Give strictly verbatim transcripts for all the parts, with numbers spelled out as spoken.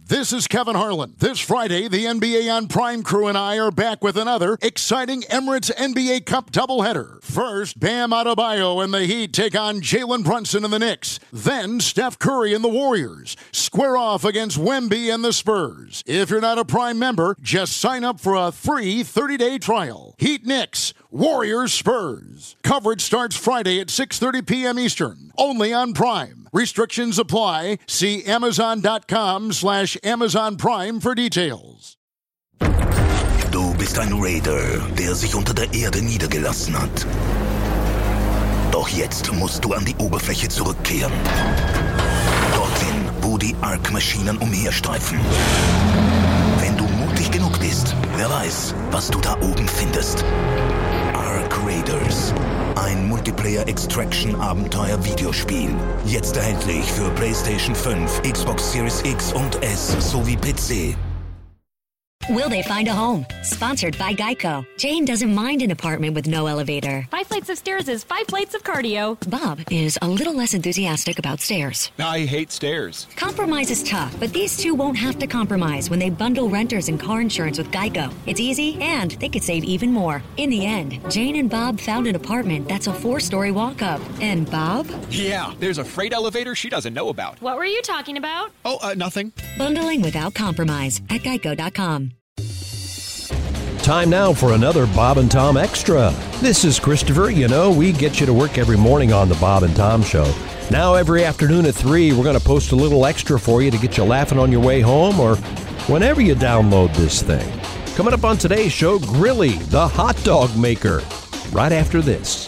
This is Kevin Harlan. This Friday, the N B A on Prime crew and I are back with another exciting Emirates N B A Cup doubleheader. First, Bam Adebayo and the Heat take on Jalen Brunson and the Knicks. Then, Steph Curry and the Warriors square off against Wemby and the Spurs. If you're not a Prime member, just sign up for a free thirty-day trial. Heat Knicks, Warriors Spurs. Coverage starts Friday at six thirty p.m. Eastern, only on Prime. Restrictions apply. See Amazon.com slash Amazon Prime for details. Du bist ein Raider, der sich unter der Erde niedergelassen hat. Doch jetzt musst du an die Oberfläche zurückkehren. Dorthin, wo die Ark-Maschinen umherstreifen. Wenn du mutig genug bist, wer weiß, was du da oben findest. Ark Raiders. Ein Multiplayer-Extraction-Abenteuer-Videospiel. Jetzt erhältlich für PlayStation fünf, Xbox Series X und S sowie P C. Will they find a home? Sponsored by Geico. Jane doesn't mind an apartment with no elevator. Five flights of stairs is five plates of cardio. Bob is a little less enthusiastic about stairs. I hate stairs. Compromise is tough, but these two won't have to compromise when they bundle renters and car insurance with Geico. It's easy, and they could save even more. In the end, Jane and Bob found an apartment that's a four-story walk-up. And Bob? Yeah, there's a freight elevator she doesn't know about. What were you talking about? Oh, uh, nothing. Bundling without compromise at geico dot com. Time now for another Bob and Tom Extra. This is Christopher. You know, we get you to work every morning on the Bob and Tom Show. Now every afternoon at three, we're going to post a little extra for you to get you laughing on your way home or whenever you download this thing. Coming up on today's show, Grilly, the hot dog maker, right after this.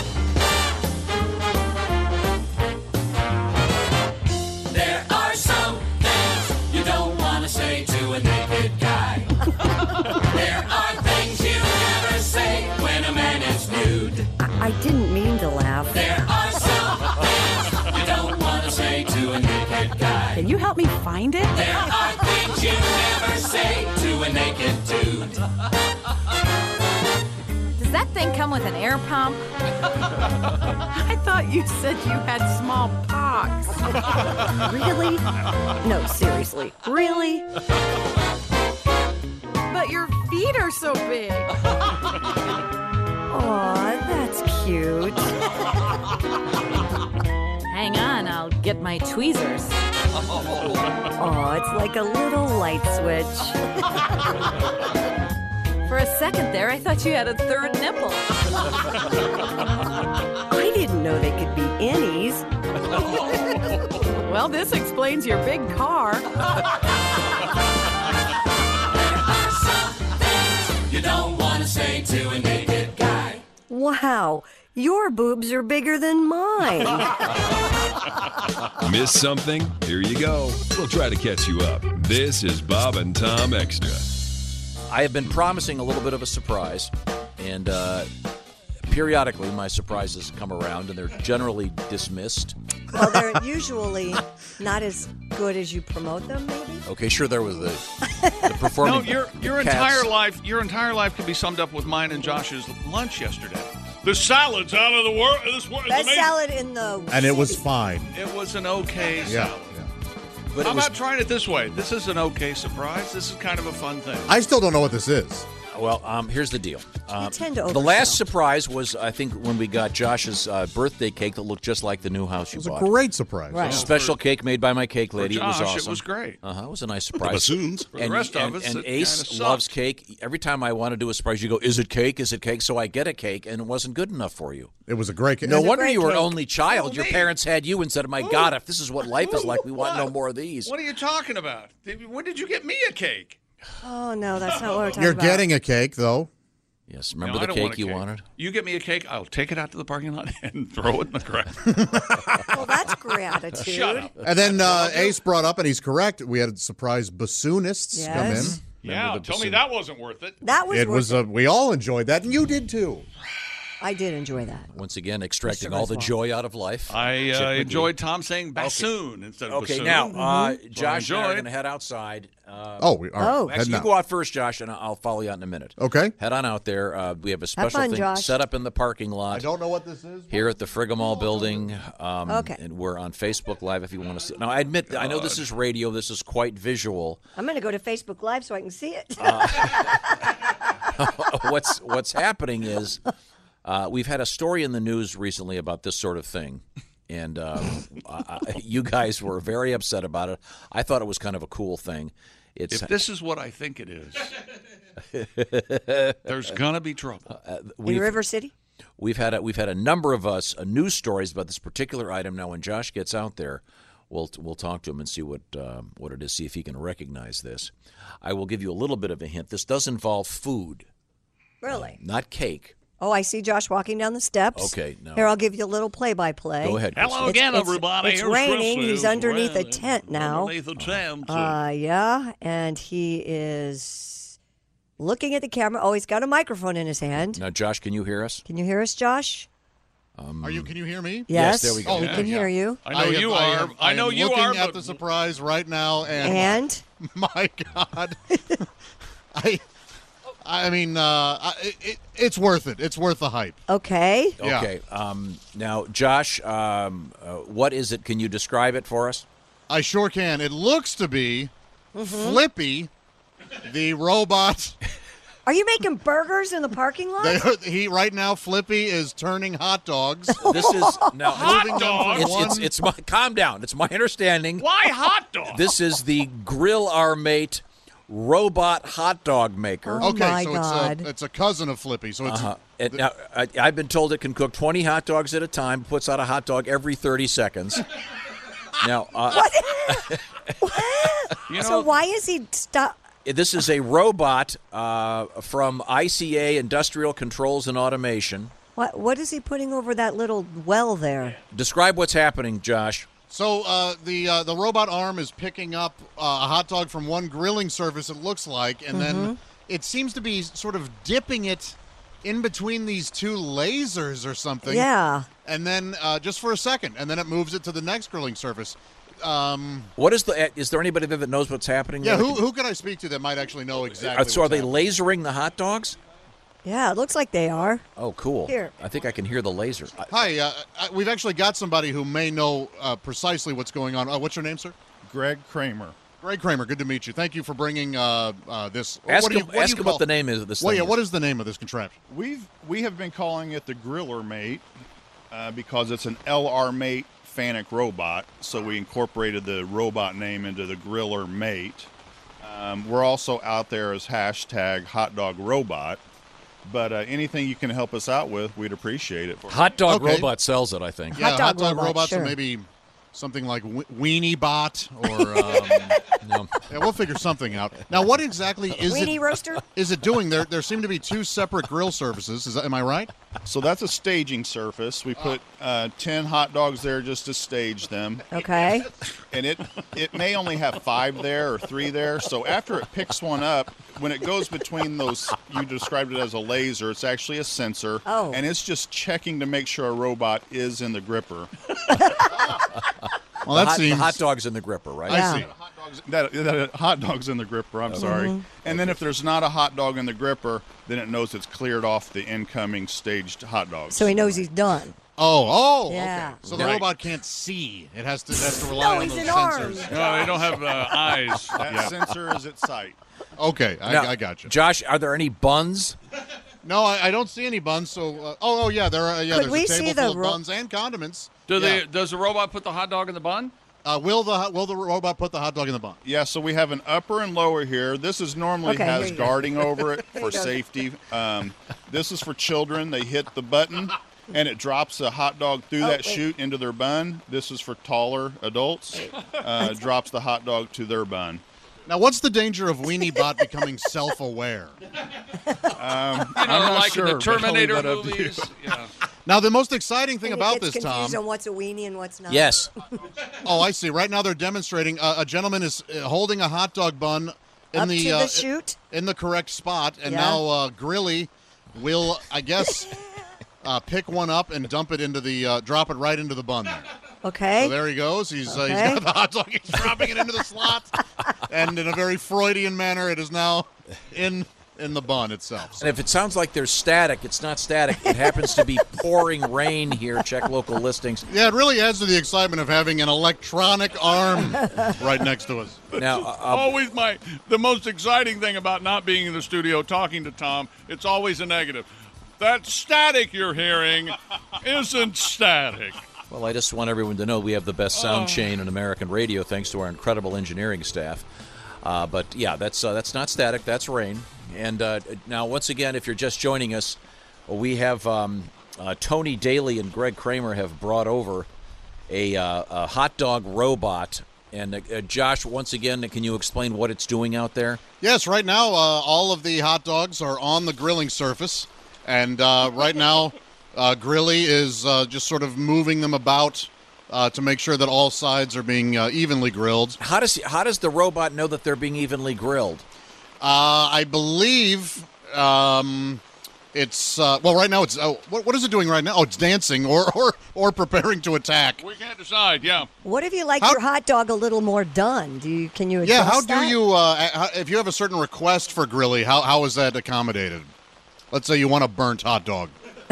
There are some things you don't want to say to a naked guy. There are things you never say when a man is nude. I, I didn't mean to laugh. There are some things you don't want to say to a naked guy. Can you help me find it? There are things you never say to a naked dude. Does that thing come with an air pump? I thought you said you had small pox. Really? No, seriously. Really? But your feet are so big. Aw, that's cute. Hang on, I'll get my tweezers. Aw, it's like a little light switch. For a second there, I thought you had a third nipple. I didn't know they could be innies. Well, this explains your big car. You don't want to say to a naked guy. Wow, your boobs are bigger than mine. Miss something? Here you go. We'll try to catch you up. This is Bob and Tom Extra. I have been promising a little bit of a surprise, and uh, periodically my surprises come around, and they're generally dismissed. Well, they're usually not as good as you promote them, maybe? Okay, sure, there was the, the performing. No, your your cats. entire life, your entire life could be summed up with mine and Josh's lunch yesterday. The salad's out of the world. This world is Best amazing. salad in the And it was fine. It was an okay Yeah. salad. But it I'm was- not trying it this way. This is an okay surprise. This is kind of a fun thing. I still don't know what this is. Well, um, here's the deal. Um, tend to the oversell. last surprise was, I think, when we got Josh's uh, birthday cake that looked just like the new house you It was bought. a great surprise. Right. A special cake made by my cake lady. Josh, it was awesome. it was great. Uh-huh, it was a nice surprise. bassoons. For the rest and, of us, and it Ace kinda loves sucked. cake. Every time I want to do a surprise, you go, "Is it cake? Is it cake?" So I get a cake, and it wasn't good enough for you. It was a great cake. No was a wonder great you were an cake. only child. Oh, Your me. parents had you and said, "My God, if this is what life is like, we want no What? more of these." What are you talking about? Did- When did you get me a cake? Oh, no, that's not what we're talking You're about. getting a cake, though. Yes, remember No, I the don't want cake a you cake. wanted? You get me a cake, I'll take it out to the parking lot and throw it in the crowd. Well, that's gratitude. Shut up. And then uh, Ace brought up, and he's correct, we had surprise bassoonists Yes. come in. Yeah, the tell me bassoon. that wasn't worth it. That was It was. worth Uh, we all enjoyed that, and you did too. I did enjoy that. Once again, extracting Mister all the Griswold. joy out of life. I Check uh, with enjoyed you. Tom saying bassoon Okay. instead of Okay, bassoon. now, uh, So I Josh and I are enjoyed. going to head outside. Uh, Oh, we are. Oh. Heading Actually, you out. go out first, Josh, and I'll follow you out in a minute. Okay. Head on out there. Uh, we have a special fun, thing Josh. set up in the parking lot. I don't know what this is. Here at the Frigamall building. Um, Okay. And we're on Facebook Live if you want to see it. Now, I admit, I know this is radio. This is quite visual. I'm going to go to Facebook Live so I can see it. what's what's happening is uh, we've had a story in the news recently about this sort of thing, and um, I, I- you guys were very upset about it. I thought it was kind of a cool thing. It's If this is what I think it is, there's gonna be trouble. uh, In we've, River City? we've had a, we've had a number of us uh, news stories about this particular item. Now, when Josh gets out there, we'll we'll talk to him and see what um, what it is. See if he can recognize this. I will give you a little bit of a hint. This does involve food, Really? not cake. Oh, I see Josh walking down the steps. Okay, no. Here, I'll give you a little play-by-play. Go ahead, Chris. Hello It's- again, it's- everybody. it's Here's raining. Chris. He's underneath a Raining. tent now. Underneath a tent. Uh, yeah, and he is looking at the camera. Oh, he's got a microphone in his hand. Now, Josh, can you hear us? Can you hear us, Josh? Are you? Can you hear me? Yes, there we go. We Oh, can yeah. hear you. I know have- you I are. have- I know am you looking are. at But the surprise right now, and, And my God, I, I mean, uh, I, it, it's worth it. It's worth the hype. okay, Yeah. Okay. Um, now, Josh, um, uh, what is it? Can you describe it for us? I sure can. It looks to be Mm-hmm. Flippy, the robot. are you making burgers in the parking lot? They, he right now, Flippy is turning hot dogs. This is now. Hot moving them from dogs? It's, one- it's, it's my, calm down. It's my understanding. Why hot dog? This is the Grill Our Mate robot hot dog maker. Oh, okay, my so God. it's a it's a cousin of Flippy. So it's Uh-huh. It, now, I, I've been told it can cook twenty hot dogs at a time. Puts out a hot dog every thirty seconds. Now, uh, You so know, why is he stop? this is a robot uh, from I C A Industrial Controls and Automation. What what is he putting over that little well there? Describe what's happening, Josh. So uh, the uh, the robot arm is picking up uh, a hot dog from one grilling surface. It looks like, and Mm-hmm. then it seems to be sort of dipping it in between these two lasers or something. Yeah. And then uh, just for a second, and then it moves it to the next grilling surface. Um, What is the? Is there anybody there that knows what's happening? yeah, there? who who can I speak to that might actually know exactly? Uh, so are what's they happening? lasering the hot dogs? Yeah, it looks like they are. Oh, cool. Here. I think I can hear the laser. I- Hi, uh, uh, we've actually got somebody who may know uh, precisely what's going on. Uh, what's your name, sir? Greg Kramer. Greg Kramer. Good to meet you. Thank you for bringing uh, uh, this. Ask what do you, him, what do ask you him call- what the name is of this Well, thing. yeah. is. What is the name of this contraption? We've we have been calling it the Griller Mate uh, because it's an L R Mate Fanic robot. So we incorporated the robot name into the Griller Mate. Um, we're also out there as hashtag Hot Dog Robot. But uh, anything you can help us out with, we'd appreciate it. For Hot Dog Okay. Robot sells it, I think. Yeah, Hot dog robot, robots, sure. or maybe something like we- Weenie Bot, or um, No. yeah, we'll figure something out. Now, what exactly is Weenie it? roaster? Is it doing? There, there seem to be two separate grill surfaces. Is that, am I right? So that's a staging surface. We put uh, ten hot dogs there just to stage them. Okay. And it it may only have five there or three there. So after it picks one up, when it goes between those, you described it as a laser. It's actually a sensor, Oh. and it's just checking to make sure a robot is in the gripper. Well, the, that hot, the seems. hot dog's in the gripper, right? I Yeah. see. Hot dogs, that, that hot dog's in the gripper. I'm sorry. And then if there's not a hot dog in the gripper, then it knows it's cleared off the incoming staged hot dogs. So he knows he's done. Oh, oh, Yeah. okay. So the Right. robot can't see. It has to, it has to rely No, on he's those in sensors. arms. no, they don't have uh, eyes. that Yeah. sensor is at sight. Okay, I, Now, I got you. Josh, are there any buns? No, I, I don't see any buns. So, uh, oh, oh, yeah, there are. Yeah, Could there's we a table see the full of ro- buns and condiments. Do Yeah. they? Does the robot put the hot dog in the bun? Uh, will the will the robot put the hot dog in the bun? Yeah, so we have an upper and lower here. This is normally Okay, here has you go. guarding over it Here for you go. safety. Um, this is for children. They hit the button, and it drops a hot dog through Oh, that wait. chute into their bun. This is for taller adults. Uh, it drops the hot dog to their bun. Now, what's the danger of Weenie Bot becoming self-aware? You know, I'm not like sure, in but the I'll Terminator leave that up to you. movies. Yeah. Now, the most exciting thing And he about gets this, Tom. confused on what's a weenie and what's not. Yes. Oh, I see. Right now, they're demonstrating. Uh, a gentleman is uh, holding a hot dog bun in Up the, to uh, the chute. in the correct spot, and Yeah. now uh, Grilly will, I guess, uh, pick one up and dump it into the, uh, drop it right into the bun there. Okay. So there he goes. He's, okay. uh, he's got the hot dog. He's dropping it into the slot. And in a very Freudian manner, it is now in in the bun itself. So. And if it sounds like there's static, it's not static. It happens to be pouring rain here. Check local listings. Yeah, it really adds to the excitement of having an electronic arm right next to us. Now, uh, always my the most exciting thing about not being in the studio talking to Tom, it's always a negative. That static you're hearing isn't static. Well, I just want everyone to know we have the best sound Oh. chain in American radio, thanks to our incredible engineering staff. Uh, but yeah, that's uh, that's not static. That's rain. And uh, now, once again, if you're just joining us, we have um, uh, Tony Daly and Greg Kramer have brought over a, uh, a hot dog robot. And uh, Josh, once again, can you explain what it's doing out there? Yes, right now, uh, all of the hot dogs are on the grilling surface. And uh, right now, uh, Grilly is uh, just sort of moving them about uh, to make sure that all sides are being uh, evenly grilled. How does how does the robot know that they're being evenly grilled? Uh, I believe um, it's uh, well. Right now, it's oh, what, what is it doing right now? Oh, it's dancing or or or preparing to attack. We can't decide. Yeah. What if you like How- your hot dog a little more done? Do you can you adjust Yeah. How do that? you uh, how, if you have a certain request for Grilly? How how is that accommodated? Let's say you want a burnt hot dog.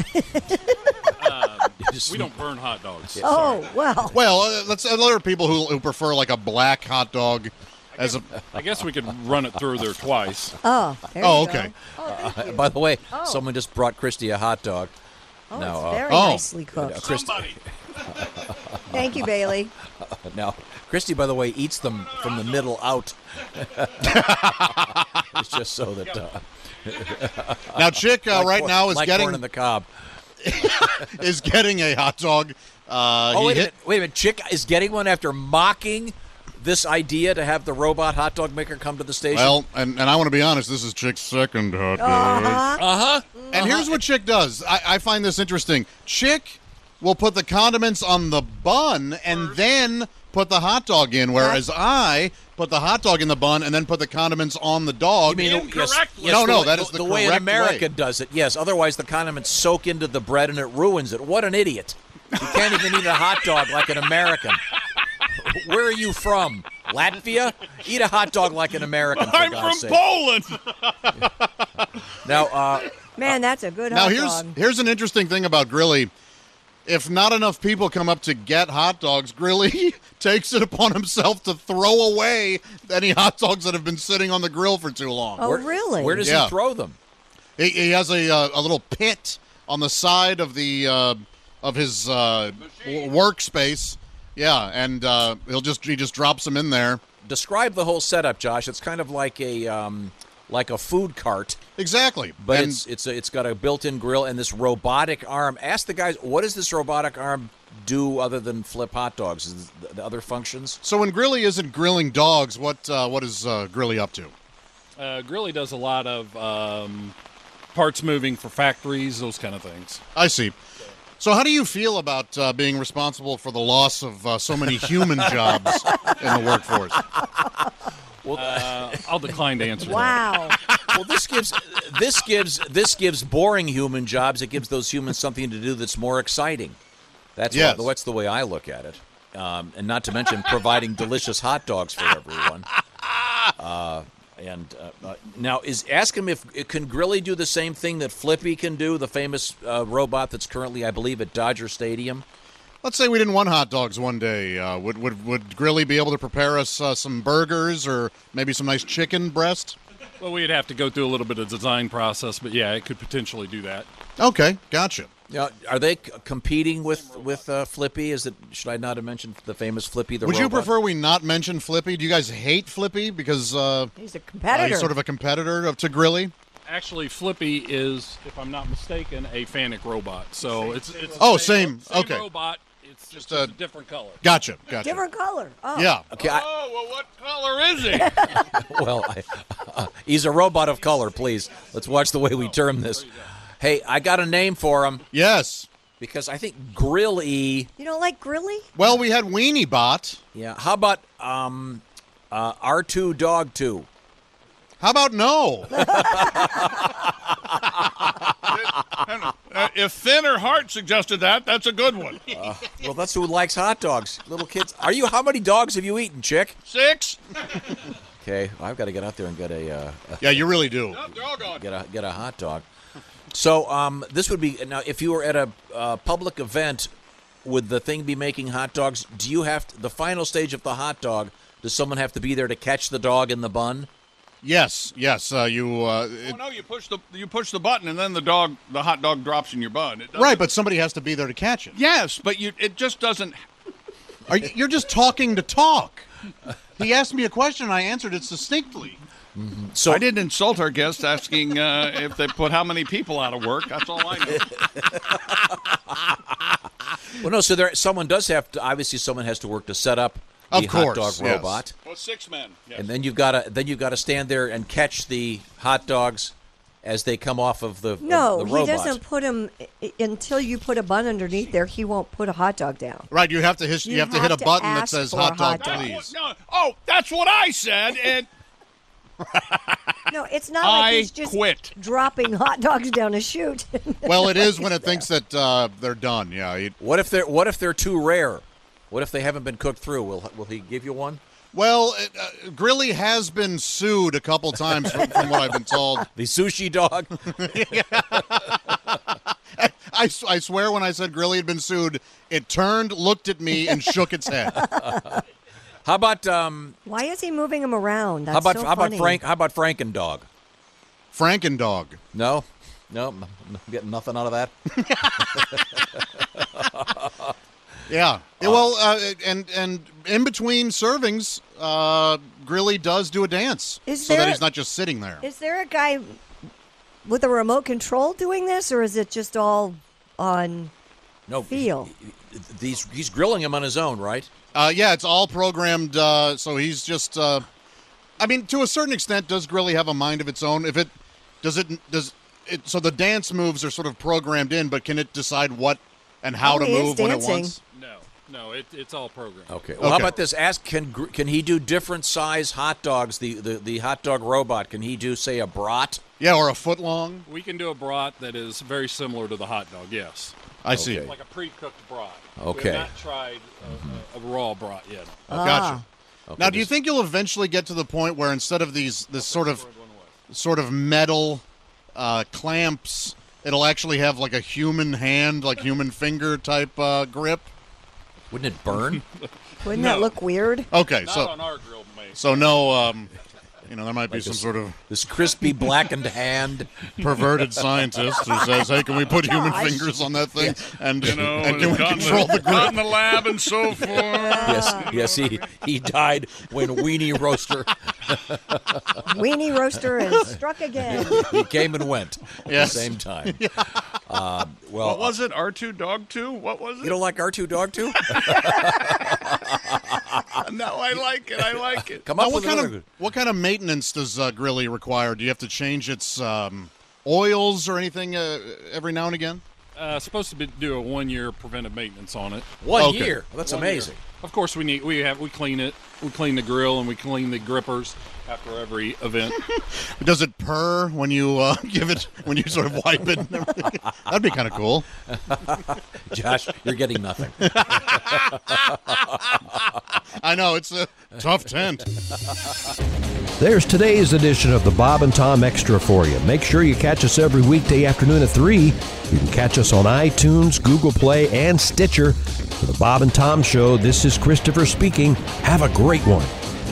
Uh, we don't burn hot dogs. Oh, well. Well, uh, let's. Uh, there are people who, who prefer like a black hot dog as a. I guess we could run it through there twice. Oh, there Oh, you okay. go. Oh, thank Uh, you. by the way, Oh. someone just brought Christy a hot dog. Oh, now, it's uh, very Oh. nicely cooked. uh, Christy, Thank you, Bailey. now, Christy, by the way, eats them from the middle out. It's just so that. Uh, Now, Chick uh, like right corn- now is like getting corn in the cob. is getting a hot dog. Uh, oh he wait a hit, minute! Wait a minute! Chick is getting one after mocking this idea to have the robot hot dog maker come to the station. Well, and, and I want to be honest, this is Chick's second hot dog. Uh-huh. uh huh. And here's what Chick does. I, I find this interesting. Chick will put the condiments on the bun and then put the hot dog in, whereas I put the hot dog in the bun and then put the condiments on the dog. You mean yes, yes, no, the no, way- that is the, the way in correct America way. does it. Yes, otherwise the condiments soak into the bread and it ruins it. What an idiot! You can't even eat a hot dog like an American. Where are you from? Latvia? Eat a hot dog like an American. For I'm God's from sake. Poland. Now, uh, Man, that's a good Now hot here's dog. here's an interesting thing about Grilly. If not enough people come up to get hot dogs, Grilly takes it upon himself to throw away any hot dogs that have been sitting on the grill for too long. Oh, really? where does Yeah. he throw them? He, he has a uh, a little pit on the side of the uh, of his uh, w- workspace. Yeah, and uh, he'll just he just drops them in there. Describe the whole setup, Josh. It's kind of like a um, like a food cart. Exactly, But and it's it's a, it's got a built-in grill and this robotic arm. Ask the guys, what does this robotic arm do other than flip hot dogs? Is the, the other functions? so when Grilly isn't grilling dogs, what uh, what is uh, Grilly up to? Uh, Grilly does a lot of um, parts moving for factories, those kind of things. I see. So how do you feel about uh, being responsible for the loss of uh, so many human jobs in the workforce? Well, Uh, I'll decline to answer that. Wow. well, this gives this gives this gives boring human jobs. It gives those humans something to do that's more exciting. That's Yes. what, that's the way I look at it. Um, and not to mention providing delicious hot dogs for everyone. Uh, and uh, uh, now is ask him if can Grilly do the same thing that Flippy can do, the famous uh, robot that's currently, I believe, at Dodger Stadium. Let's say we didn't want hot dogs one day. Uh, would, would would Grilly be able to prepare us uh, some burgers or maybe some nice chicken breast? Well, we'd have to go through a little bit of design process, but yeah, it could potentially do that. Okay, gotcha. Now, are they c- competing with with uh, Flippy? Is it? Should I not have mentioned the famous Flippy the Would you robot? prefer we not mention Flippy? Do you guys hate Flippy because uh, He's a uh, competitor. he's sort of a competitor of to Grilly? Actually, Flippy is, if I'm not mistaken, a Fanic robot. So it's it's the Oh, same. same Okay. robot. It's just, Just, a uh, different color. Gotcha, gotcha. Different color. Oh. Yeah. Okay, I, Oh, well, what color is he? well, I, uh, he's a robot of color. Please, let's watch the way we term this. Hey, I got a name for him Yes. because I think Grill-E. You don't like Grilly? Well, we had Weenie Bot. Yeah. How about um, uh, R two Dog two? How about no? And uh, if Finn or Hart suggested that, that's a good one. Uh, well, that's who likes hot dogs. Little kids. Are you? How many dogs have you eaten, chick? Six. Okay, I've got to get out there and get a. Uh, yeah, you really do. Nope, they're all gone. Get a get a hot dog. So um, this would be now. If you were at a uh, public event, would the thing be making hot dogs? Do you have to, the final stage of the hot dog? Does someone have to be there to catch the dog in the bun? Yes, yes. Uh, you. Uh, it, oh no, you push the you push the button and then the dog, the hot dog drops in your bun. It right, but somebody has to be there to catch it. Yes, but you, it just doesn't. Are you, you're just talking to talk. He asked me a question, and I answered it succinctly. Mm-hmm. So I didn't insult our guest asking uh, if they put how many people out of work. That's all I know. Well, no. So there, someone does have to. Obviously, someone has to work to set up the of course, hot dog yes. robot. Well, six men. Yes. And then you've got to then you've got to stand there and catch the hot dogs as they come off of the no. of the robot. He doesn't put them until you put a bun underneath there. He won't put a hot dog down. Right. You have to his, you, you have, have to hit a to button that ask says for hot dog, hot dog. please. No, oh, that's what I said. And no, it's not I like he's just quit. dropping hot dogs down a chute. Well, it is when it thinks that uh, they're done. Yeah. It, what if they're What if they're too rare? What if they haven't been cooked through? Will Will he give you one? Well, uh, Grilly has been sued a couple times from, from what I've been told. The sushi dog? I, I, I swear when I said Grilly had been sued, it turned, looked at me, and shook its head. How about um? Why is he moving him around? That's how about so how funny. about Frank? How about Frankendog? Frankendog. No, no, I'm getting nothing out of that. Yeah. Uh, well, uh, and and in between servings, uh, Grilly does do a dance, Is so there- that he's not just sitting there. Is there a guy with a remote control doing this, or is it just all on no feel? These he's grilling him on his own, right? Uh, yeah, it's all programmed. Uh, so he's just. Uh, I mean, to a certain extent, does Grilly have a mind of its own? If it does, it does it. So the dance moves are sort of programmed in, but can it decide what and how Oh, to he is move when it dancing. wants? No, no, it, it's all programmed. Okay. Well, how Okay. about this? Ask can Gr- can he do different size hot dogs? The, the the hot dog robot, can he do say a brat? Yeah, or a foot long. We can do a brat that is very similar to the hot dog. Yes. I see. Okay. Like a pre-cooked brat. Okay. We have not tried a, a, a raw brat yet. Ah. Gotcha. Okay, Now, do you this- think you'll eventually get to the point where instead of these this sort of sort of metal uh, clamps, it'll actually have like a human hand, like human finger type uh, grip? Wouldn't it burn? Wouldn't No. that look weird? Okay, Not so on our grill, mate. so no, um, you know, there might be Like some this- sort of This crispy blackened hand. perverted scientist who says, "Hey, can we put human Gosh. fingers on that thing and You know, and can we got in control the got in grip?" the lab and so forth. Yes, yes, he he died when Weenie Roaster Weenie roaster and struck again. he came and went at Yes. the same time. Uh, well, What was it? R two Dog two? What was it? you don't like R two Dog two? No, I like it. I like it. Come Now, up what with kind another. of what kind of maintenance does uh, Grilly require? Do you have to change its um, oils or anything uh, every now and again? Uh, supposed to be, do a one-year preventive maintenance on it. One Okay. year. Well, that's One amazing. year. Of course, we need we have we clean it. We clean the grill and we clean the grippers after every event. Does it purr when you uh, give it when you sort of wipe it? And everything? That'd be kind of cool. Josh, you're getting nothing. I know it's a tough tent. There's today's edition of the Bob and Tom Extra for you. Make sure you catch us every weekday afternoon at three. You can catch us on iTunes, Google Play, and Stitcher. For the Bob and Tom Show, this is Christopher speaking. Have a great one.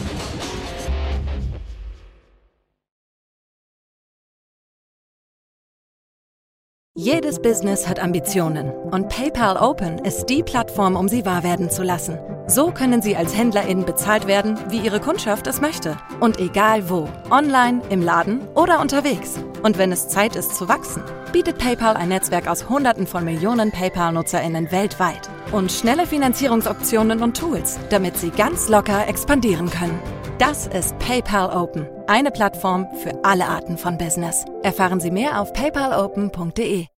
Jedes Business hat Ambitionen und PayPal Open ist die Plattform, um sie wahr werden zu lassen. So können Sie als HändlerInnen bezahlt werden, wie Ihre Kundschaft es möchte. Und egal wo. Online, im Laden oder unterwegs. Und wenn es Zeit ist zu wachsen, bietet PayPal ein Netzwerk aus Hunderten von Millionen PayPal-NutzerInnen weltweit. Und schnelle Finanzierungsoptionen und Tools, damit Sie ganz locker expandieren können. Das ist PayPal Open. Eine Plattform für alle Arten von Business. Erfahren Sie mehr auf paypal open punkt de.